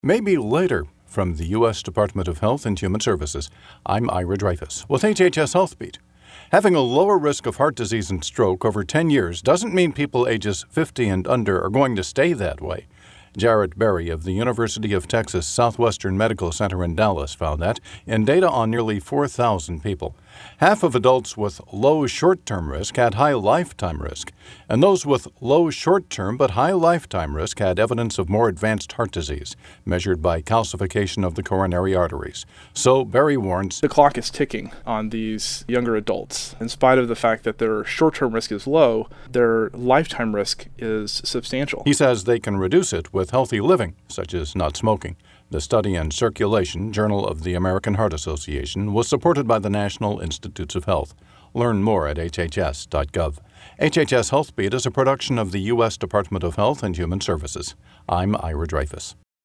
Maybe later. From the U.S. Department of Health and Human Services, I'm Ira Dreyfus with HHS Health Beat. Having a lower risk of heart disease and stroke over 10 years doesn't mean people ages 50 and under are going to stay that way. Jarrett Berry of the University of Texas Southwestern Medical Center in Dallas found that in data on nearly 4,000 people. Half of adults with low short-term risk had high lifetime risk, and those with low short-term but high lifetime risk had evidence of more advanced heart disease, measured by calcification of the coronary arteries. So Berry warns, the clock is ticking on these younger adults. In spite of the fact that their short-term risk is low, their lifetime risk is substantial. He says they can reduce it with healthy living, such as not smoking. The study in Circulation, Journal of the American Heart Association, was supported by the National Institutes of Health. Learn more at hhs.gov. HHS Health Beat is a production of the U.S. Department of Health and Human Services. I'm Ira Dreyfus.